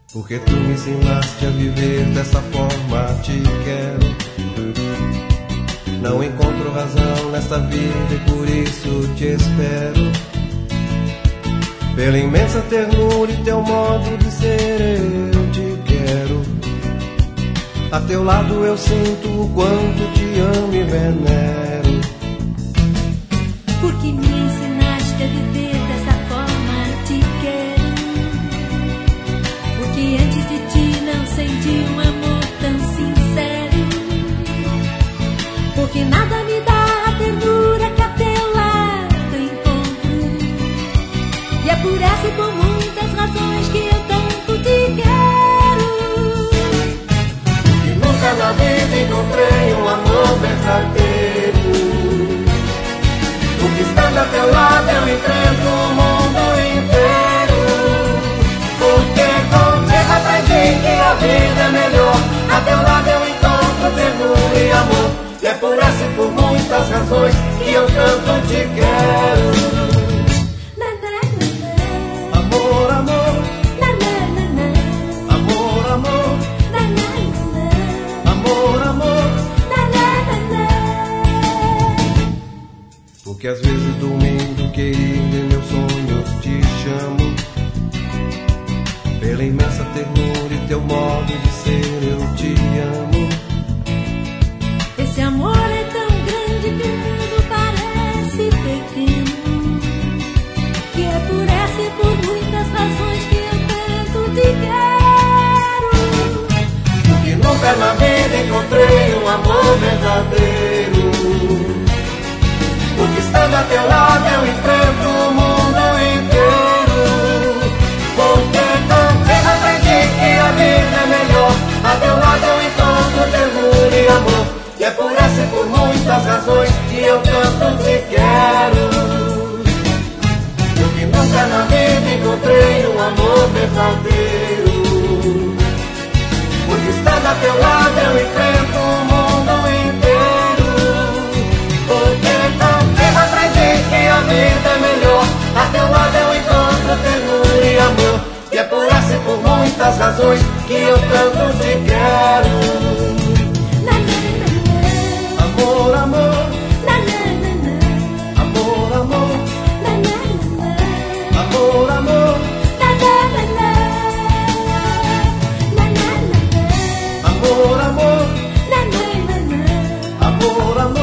Porque tu me ensinaste a viver dessa forma, te quero. Não encontro razão nesta vida e por isso te espero. Pela imensa ternura e teu modo de ser eu te quero. A teu lado eu sinto o quanto te amo e venero. Porque me ensinaste a viver dessa forma, te quero. Porque antes de ti não senti um amor tão sincero. Porque nada me dá a ternura que a teu lado encontro. E é por essa e por muitas razões que eu tanto te quero. Porque nunca na vida encontrei um amor verdadeiro. Porque estando a teu lado eu enfrento o mundo inteiro. Porque contigo aprendi que a vida é melhor. A teu lado eu encontro ternura e amor. E é por essa e por muitas razões que eu tanto te quero. Amor, amor. Amor, amor. Amor, amor. Porque às vezes dormindo, querido, em meus sonhos te chamo. Pela imensa ternura e teu modo de ser eu te amo. Esse amor é tão grande que tudo parece pequeno. Que é por essa e por muitas razões que eu tanto te quero. Porque nunca na vida encontrei um amor verdadeiro. Porque estando a teu lado eu enfrento o mundo inteiro. Porque contigo aprendi que a vida é melhor. A teu lado eu encontro ternura e amor. E é por essa e por muitas razões que eu tanto te quero. Porque nunca na vida encontrei um amor verdadeiro. Porque estando a teu lado eu enfrento o mundo inteiro. Porque contigo aprendi que a vida é melhor. A teu lado eu encontro ternura e amor. E é por essa e por muitas razões que eu tanto te quero. Amor, amor. Amor, amor. Amor, amor. Amor, amor. Amor, amor.